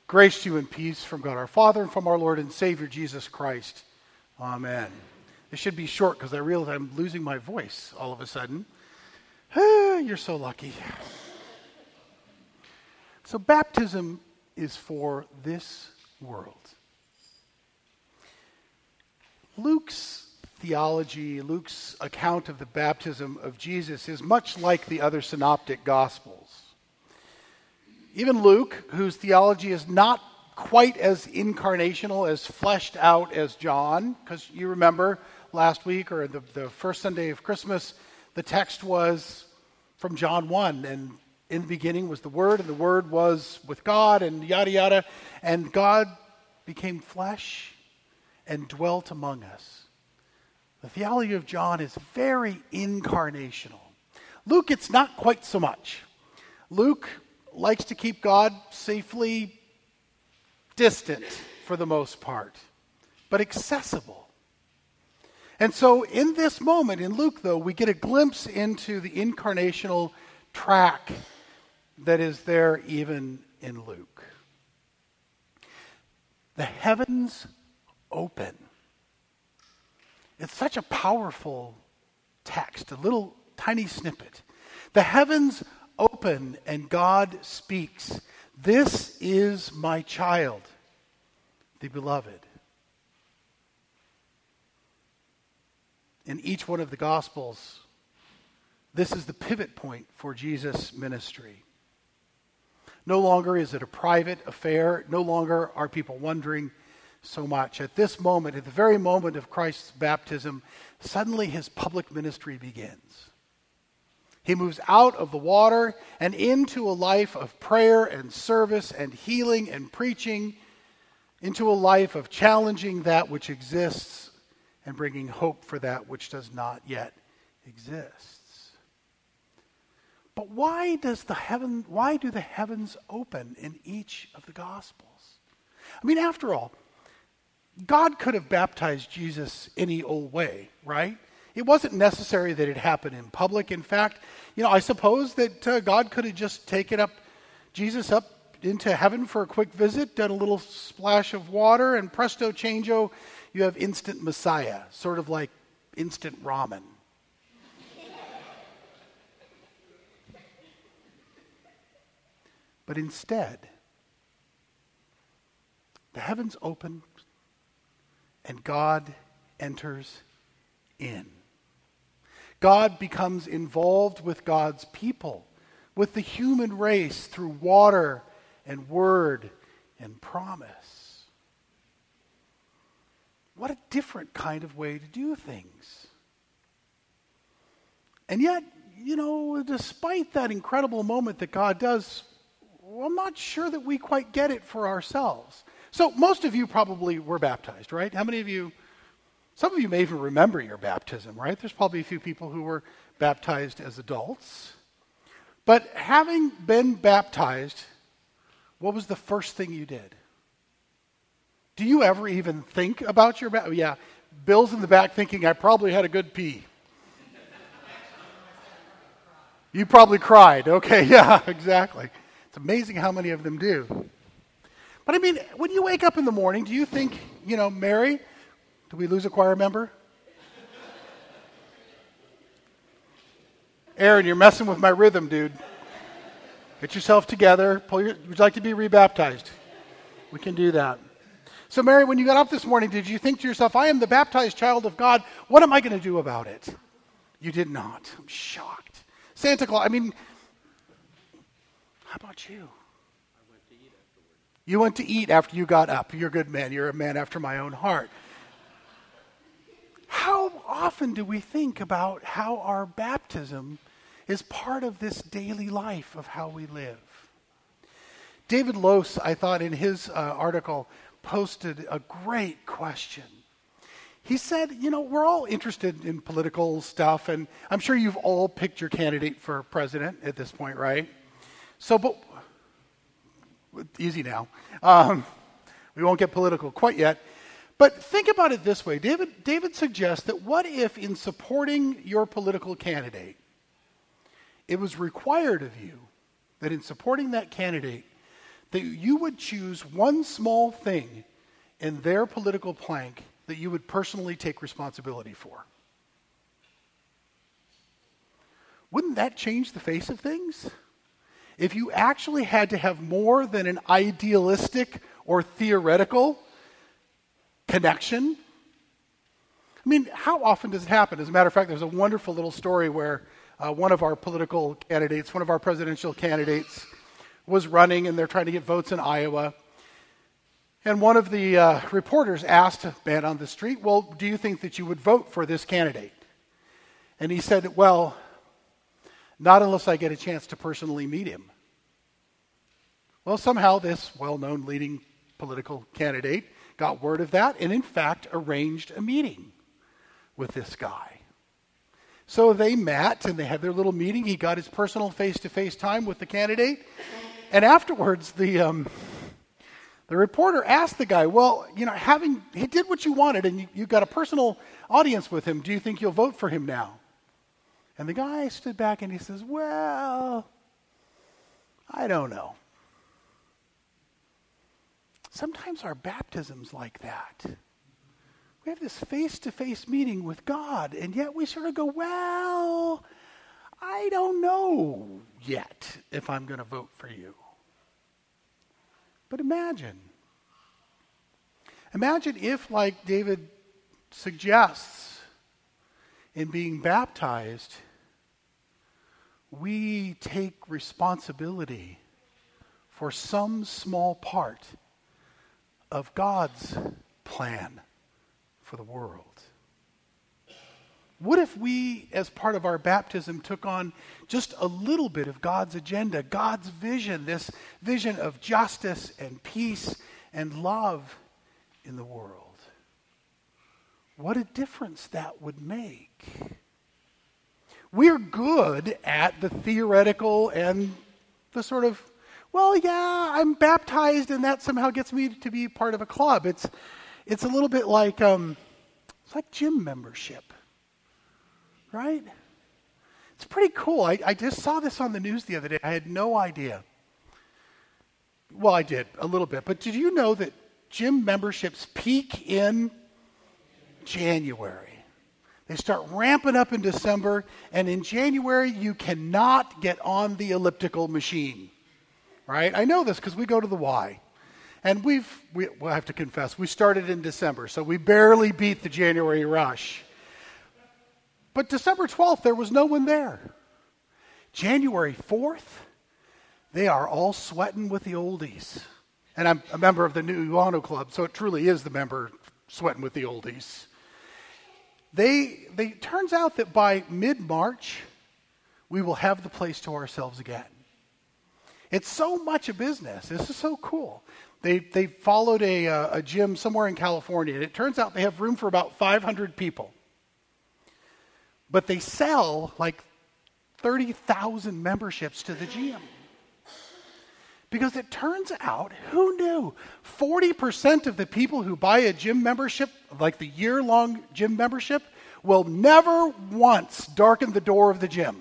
Grace to you and peace from God our Father and from our Lord and Savior Jesus Christ. Amen. This should be short because I realize I'm losing my voice all of a sudden. You're so lucky. So baptism is for this world. Luke's theology, Luke's account of the baptism of Jesus is much like the other synoptic gospels. Even Luke, whose theology is not quite as incarnational, as fleshed out as John, because you remember last week or the first Sunday of Christmas, the text was from John 1, and in the beginning was the Word, and the Word was with God, and yada yada, and God became flesh and dwelt among us. The theology of John is very incarnational. Luke, it's not quite so much. Luke likes to keep God safely distant for the most part, but accessible. And so in this moment in Luke, though, we get a glimpse into the incarnational track that is there even in Luke. The heavens open. It's such a powerful text, a little tiny snippet. The heavens open and God speaks. This is my child, the beloved. In each one of the Gospels, this is the pivot point for Jesus' ministry. No longer is it a private affair. No longer are people wondering so much. At this moment, at the very moment of Christ's baptism, suddenly his public ministry begins. He moves out of the water and into a life of prayer and service and healing and preaching, into a life of challenging that which exists and bringing hope for that which does not yet exist. But why do the heavens open in each of the Gospels? I mean, after all, God could have baptized Jesus any old way, right? It wasn't necessary that it happen in public. In fact, I suppose that God could have just taken Jesus up into heaven for a quick visit, done a little splash of water, and presto changeo, you have instant Messiah, sort of like instant ramen. But instead, the heavens open and God enters in. God becomes involved with God's people, with the human race through water and word and promise. What a different kind of way to do things. And yet, despite that incredible moment that God does, I'm not sure that we quite get it for ourselves. So most of you probably were baptized, right? How many of you? Some of you may even remember your baptism, right? There's probably a few people who were baptized as adults. But having been baptized, what was the first thing you did? Do you ever even think about your baptism? Yeah, Bill's in the back thinking, I probably had a good pee. You probably cried. Okay, yeah, exactly. It's amazing how many of them do. But I mean, when you wake up in the morning, do you think, Mary, did we lose a choir member? Aaron, you're messing with my rhythm, dude. Get yourself together. Would you like to be rebaptized? We can do that. So Mary, when you got up this morning, did you think to yourself, I am the baptized child of God. What am I going to do about it? You did not. I'm shocked. Santa Claus, how about you? You went to eat after you got up. You're a good man. You're a man after my own heart. How often do we think about how our baptism is part of this daily life of how we live? David Lose, I thought in his article, posted a great question. He said, we're all interested in political stuff, and I'm sure you've all picked your candidate for president at this point, right? But easy now. We won't get political quite yet. But think about it this way. David suggests that what if in supporting your political candidate, it was required of you that in supporting that candidate that you would choose one small thing in their political plank that you would personally take responsibility for. Wouldn't that change the face of things? If you actually had to have more than an idealistic or theoretical connection. I mean, how often does it happen? As a matter of fact, there's a wonderful little story where one of our presidential candidates was running, and they're trying to get votes in Iowa. And one of the reporters asked a man on the street, well, do you think that you would vote for this candidate? And he said, well, not unless I get a chance to personally meet him. Well, somehow this well-known leading political candidate got word of that and, in fact, arranged a meeting with this guy. So they met and they had their little meeting. He got his personal face-to-face time with the candidate. And afterwards, the reporter asked the guy, well, you know, he did what you wanted and you got a personal audience with him. Do you think you'll vote for him now? And the guy stood back and he says, well, I don't know. Sometimes our baptism's like that. We have this face-to-face meeting with God, and yet we sort of go, well, I don't know yet if I'm going to vote for you. But imagine if, like David suggests, in being baptized, we take responsibility for some small part of God's plan for the world. What if we, as part of our baptism, took on just a little bit of God's agenda, God's vision, this vision of justice and peace and love in the world? What a difference that would make. We're good at the theoretical and the sort of, well, yeah, I'm baptized and that somehow gets me to be part of a club. It's a little bit like, it's like gym membership, right? It's pretty cool. I just saw this on the news the other day. I had no idea. Well, I did, a little bit. But did you know that gym memberships peak in January? They start ramping up in December, and in January, you cannot get on the elliptical machine, right? I know this because we go to the Y. And we'll have to confess, we started in December, so we barely beat the January rush. But December 12th, there was no one there. January 4th, they are all sweating with the oldies. And I'm a member of the New Iwano Club, so it truly is the member sweating with the oldies. They turns out that by mid-March, we will have the place to ourselves again. It's so much a business. This is so cool. They followed a gym somewhere in California, and it turns out they have room for about 500 people. But they sell like 30,000 memberships to the gym. Because it turns out, who knew? 40% of the people who buy a gym membership, like the year-long gym membership, will never once darken the door of the gym.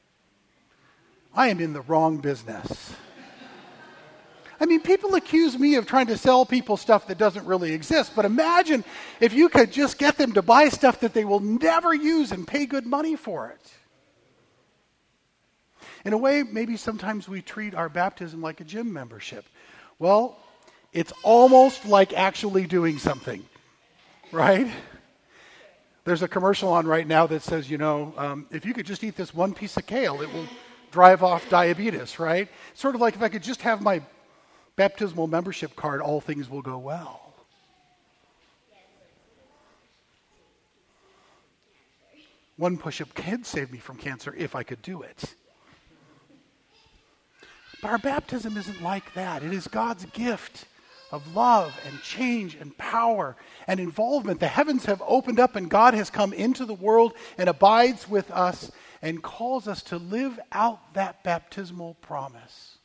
I am in the wrong business. I mean, people accuse me of trying to sell people stuff that doesn't really exist, but imagine if you could just get them to buy stuff that they will never use and pay good money for it. In a way, maybe sometimes we treat our baptism like a gym membership. Well, it's almost like actually doing something, right? There's a commercial on right now that says, if you could just eat this one piece of kale, it will drive off diabetes, right? Sort of like if I could just have my baptismal membership card, all things will go well. One push-up could save me from cancer if I could do it. But our baptism isn't like that. It is God's gift of love and change and power and involvement. The heavens have opened up and God has come into the world and abides with us and calls us to live out that baptismal promise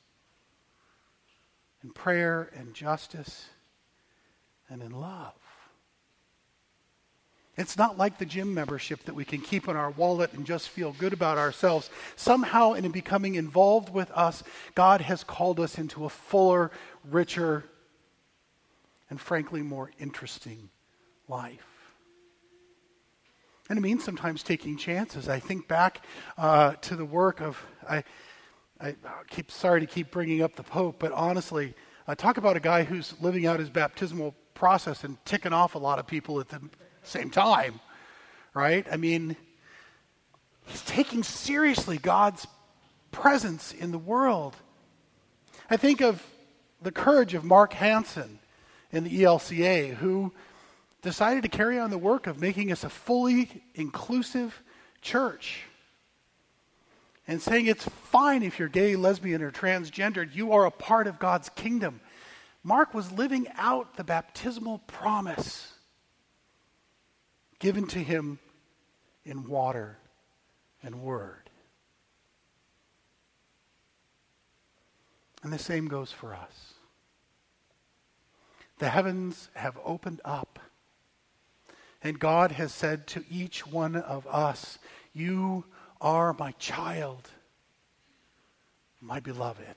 in prayer and justice and in love. It's not like the gym membership that we can keep in our wallet and just feel good about ourselves. Somehow, in becoming involved with us, God has called us into a fuller, richer, and frankly, more interesting life. And it means sometimes taking chances. I think back to the work of, sorry to keep bringing up the Pope, but honestly, talk about a guy who's living out his baptismal process and ticking off a lot of people at the same time, right? I mean, he's taking seriously God's presence in the world. I think of the courage of Mark Hansen in the ELCA, who decided to carry on the work of making us a fully inclusive church and saying it's fine if you're gay, lesbian, or transgendered. You are a part of God's kingdom. Mark was living out the baptismal promise given to him in water and word. And the same goes for us. The heavens have opened up, and God has said to each one of us, "You are my child, my beloved."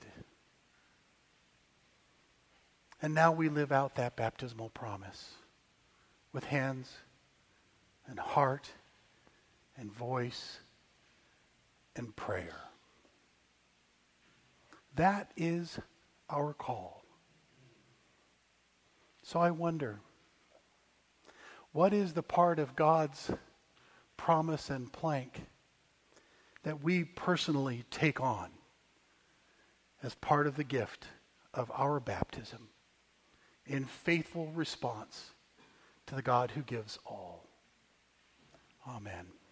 And now we live out that baptismal promise with hands and heart and voice and prayer. That is our call. So I wonder, what is the part of God's promise and plank that we personally take on as part of the gift of our baptism in faithful response to the God who gives all? Amen.